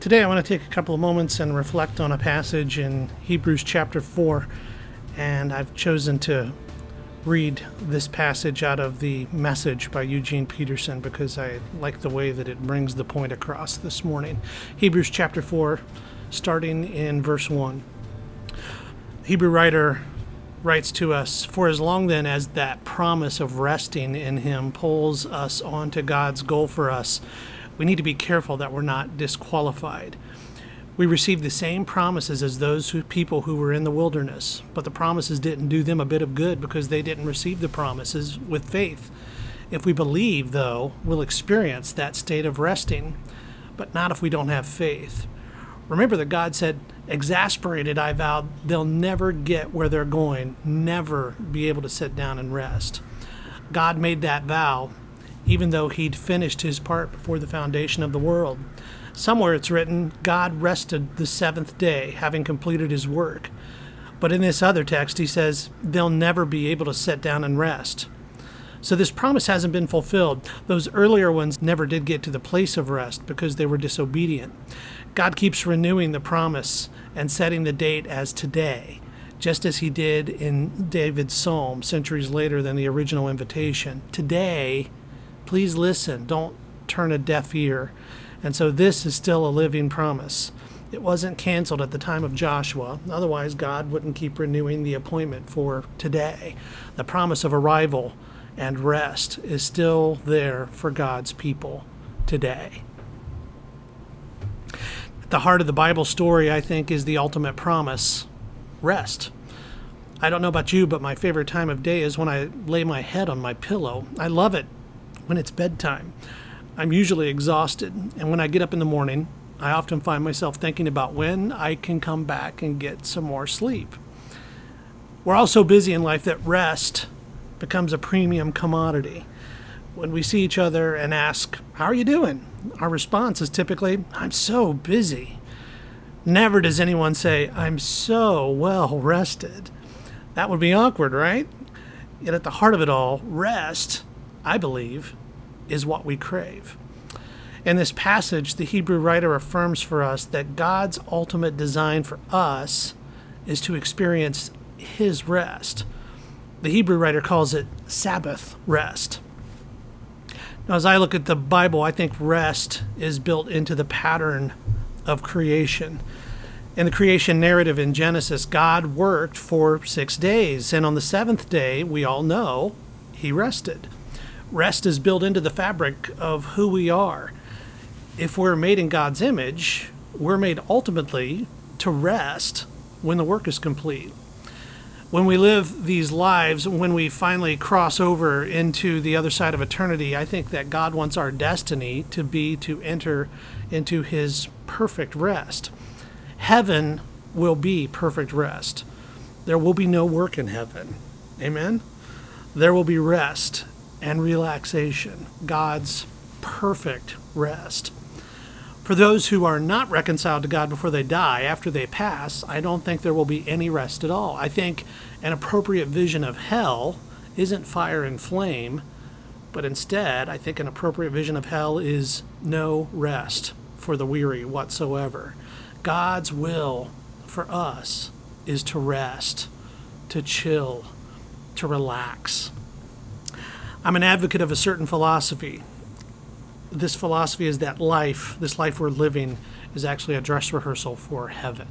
Today I want to take a couple of moments and reflect on a passage in Hebrews chapter 4, and I've chosen to read this passage out of the Message by Eugene Peterson because I like the way that it brings the point across this morning. Hebrews chapter 4, starting in verse 1. The Hebrew writer writes to us, "For as long then as that promise of resting in Him pulls us on to God's goal for us, we need to be careful that we're not disqualified. We received the same promises as those people who were in the wilderness, but the promises didn't do them a bit of good because they didn't receive the promises with faith. If we believe, though, we'll experience that state of resting, but not if we don't have faith. Remember that God said, 'Exasperated, I vowed they'll never get where they're going, never be able to sit down and rest.' God made that vow, even though He'd finished His part before the foundation of the world. Somewhere it's written, God rested the seventh day, having completed His work. But in this other text, He says, they'll never be able to sit down and rest. So this promise hasn't been fulfilled. Those earlier ones never did get to the place of rest because they were disobedient. God keeps renewing the promise and setting the date as today, just as He did in David's psalm centuries later than the original invitation. Today, please listen, don't turn a deaf ear. And so this is still a living promise. It wasn't canceled at the time of Joshua. Otherwise, God wouldn't keep renewing the appointment for today. The promise of arrival and rest is still there for God's people today. At the heart of the Bible story, I think, is the ultimate promise, rest. I don't know about you, but my favorite time of day is when I lay my head on my pillow. I love it when it's bedtime. I'm usually exhausted, and when I get up in the morning, I often find myself thinking about when I can come back and get some more sleep. We're all so busy in life that rest becomes a premium commodity. When we see each other and ask, "How are you doing?" our response is typically, "I'm so busy." Never does anyone say, "I'm so well rested." That would be awkward, right? Yet at the heart of it all, rest, I believe, is what we crave. In this passage, the Hebrew writer affirms for us that God's ultimate design for us is to experience His rest. The Hebrew writer calls it Sabbath rest. Now, as I look at the Bible, I think rest is built into the pattern of creation. In the creation narrative in Genesis, God worked for 6 days, and on the seventh day, we all know, He rested. Rest is built into the fabric of who we are. If we're made in God's image, we're made ultimately to rest when the work is complete. When we live these lives, when we finally cross over into the other side of eternity, I think that God wants our destiny to be to enter into His perfect rest. Heaven will be perfect rest. There will be no work in heaven. Amen? There will be rest and relaxation, God's perfect rest. For those who are not reconciled to God before they die, after they pass, I don't think there will be any rest at all. I think an appropriate vision of hell isn't fire and flame, but instead, I think an appropriate vision of hell is no rest for the weary whatsoever. God's will for us is to rest, to chill, to relax. I'm an advocate of a certain philosophy. This philosophy is that this life we're living, is actually a dress rehearsal for heaven.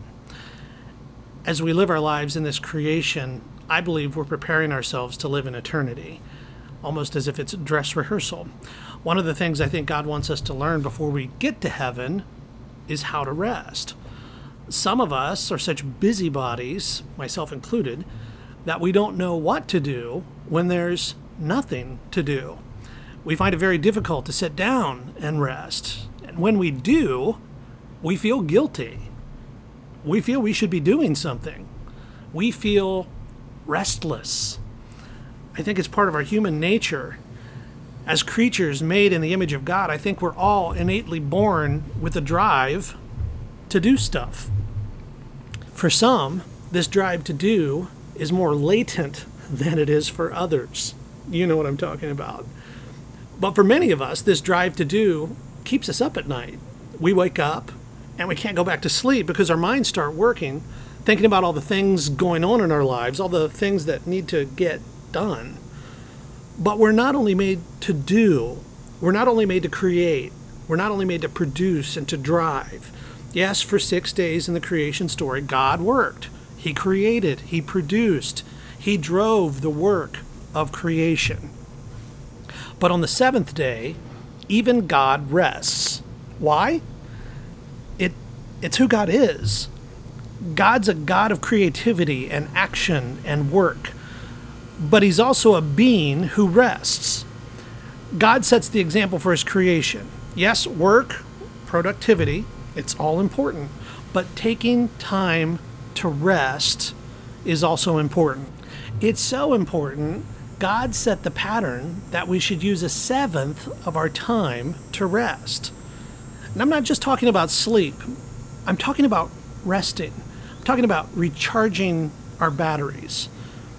As we live our lives in this creation, I believe we're preparing ourselves to live in eternity, almost as if it's a dress rehearsal. One of the things I think God wants us to learn before we get to heaven is how to rest. Some of us are such busybodies, myself included, that we don't know what to do when there's nothing to do. We find it very difficult to sit down and rest. And when we do, we feel guilty. We feel we should be doing something. We feel restless. I think it's part of our human nature. As creatures made in the image of God, I think we're all innately born with a drive to do stuff. For some, this drive to do is more latent than it is for others. You know what I'm talking about. But for many of us, this drive to do keeps us up at night. We wake up and we can't go back to sleep because our minds start working, thinking about all the things going on in our lives, all the things that need to get done. But we're not only made to do, we're not only made to create, we're not only made to produce and to drive. Yes, for 6 days in the creation story, God worked. He created, He produced, He drove the work of creation. But on the seventh day, even God rests. Why? It's who God is. God's a God of creativity and action and work. But He's also a being who rests. God sets the example for His creation. Yes, work, productivity, it's all important. But taking time to rest is also important. It's so important, God set the pattern that we should use a seventh of our time to rest. And I'm not just talking about sleep. I'm talking about resting. I'm talking about recharging our batteries.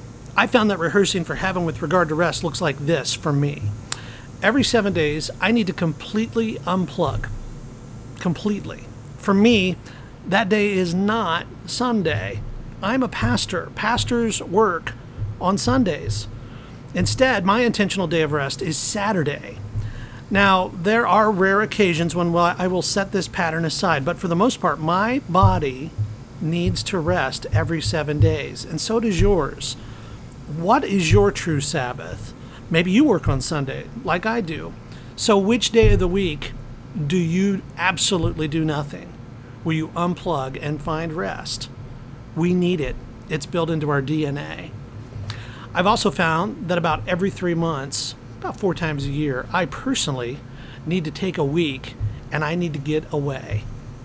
I found that rehearsing for heaven with regard to rest looks like this for me. Every 7 days, I need to completely unplug. Completely. For me, that day is not Sunday. I'm a pastor. Pastors work on Sundays. Instead, my intentional day of rest is Saturday. Now, there are rare occasions when I will set this pattern aside, but for the most part, my body needs to rest every 7 days, and so does yours. What is your true Sabbath? Maybe you work on Sunday, like I do. So which day of the week do you absolutely do nothing? Will you unplug and find rest? We need it. It's built into our DNA. I've also found that about every 3 months, about 4 times a year, I personally need to take a week and I need to get away.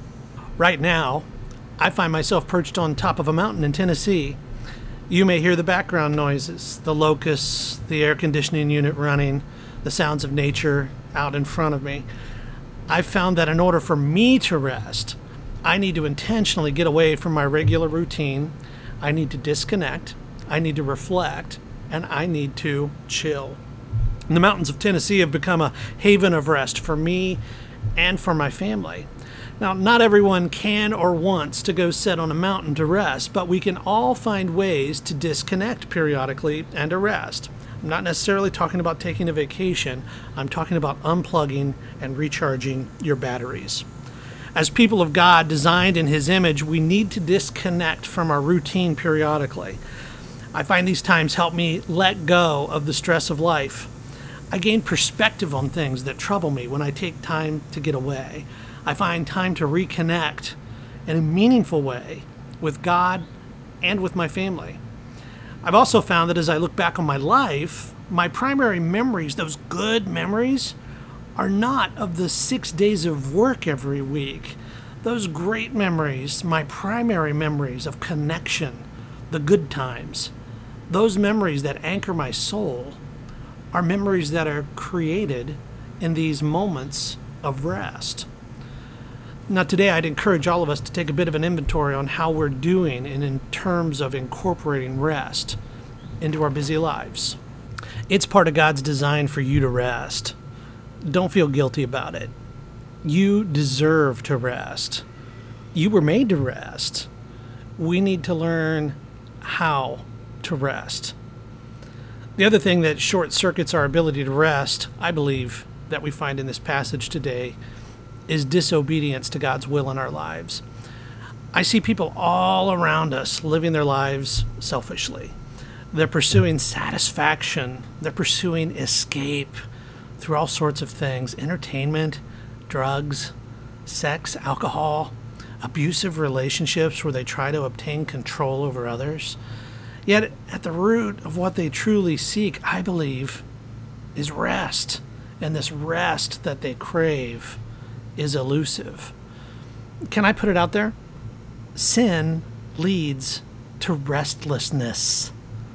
Right now, I find myself perched on top of a mountain in Tennessee. You may hear the background noises, the locusts, the air conditioning unit running, the sounds of nature out in front of me. I've found that in order for me to rest, I need to intentionally get away from my regular routine. I need to disconnect, I need to reflect, and I need to chill. And the mountains of Tennessee have become a haven of rest for me and for my family. Now, not everyone can or wants to go sit on a mountain to rest, but we can all find ways to disconnect periodically and to rest. I'm not necessarily talking about taking a vacation. I'm talking about unplugging and recharging your batteries. As people of God designed in His image, we need to disconnect from our routine periodically. I find these times help me let go of the stress of life. I gain perspective on things that trouble me when I take time to get away. I find time to reconnect in a meaningful way with God and with my family. I've also found that as I look back on my life, my primary memories, those good memories, are not of the 6 days of work every week. Those great memories, my primary memories of connection, the good times, those memories that anchor my soul, are memories that are created in these moments of rest. Now, today I'd encourage all of us to take a bit of an inventory on how we're doing in terms of incorporating rest into our busy lives. It's part of God's design for you to rest. Don't feel guilty about it. You deserve to rest. You were made to rest. We need to learn how to rest. The other thing that short circuits our ability to rest, I believe, that we find in this passage today is disobedience to God's will in our lives. I see people all around us living their lives selfishly. They're pursuing satisfaction. They're pursuing escape through all sorts of things: entertainment, drugs, sex, alcohol, abusive relationships where they try to obtain control over others. Yet at the root of what they truly seek, I believe, is rest. And this rest that they crave is elusive. Can I put it out there? Sin leads to restlessness.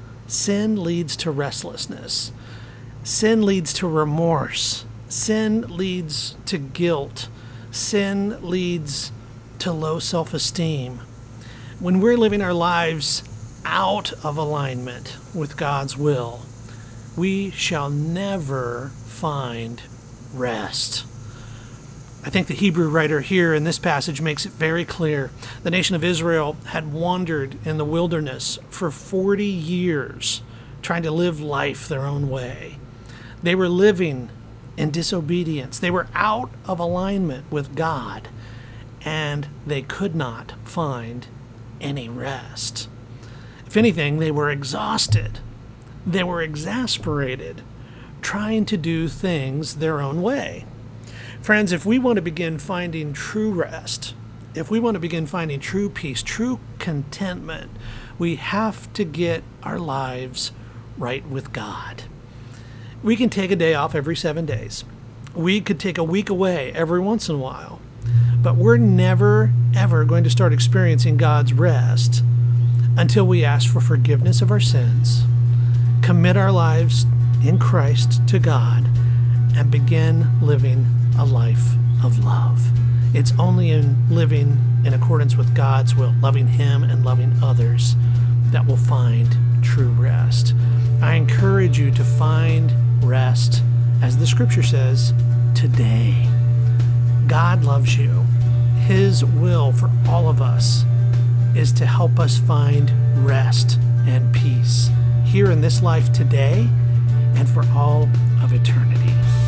Sin leads to restlessness. Sin leads to remorse. Sin leads to guilt. Sin leads to low self-esteem. When we're living our lives out of alignment with God's will, we shall never find rest. I think the Hebrew writer here in this passage makes it very clear. The nation of Israel had wandered in the wilderness for 40 years, trying to live life their own way. They were living in disobedience. They were out of alignment with God, and they could not find any rest. If anything, they were exhausted. They were exasperated, trying to do things their own way. Friends, if we want to begin finding true rest, if we want to begin finding true peace, true contentment, we have to get our lives right with God. We can take a day off every 7 days. We could take a week away every once in a while. But we're never, ever going to start experiencing God's rest until we ask for forgiveness of our sins, commit our lives in Christ to God, and begin living a life of love. It's only in living in accordance with God's will, loving Him and loving others, that will find true rest. I encourage you to find rest, as the scripture says, today. God loves you. His will for all of us is to help us find rest and peace here in this life today and for all of eternity.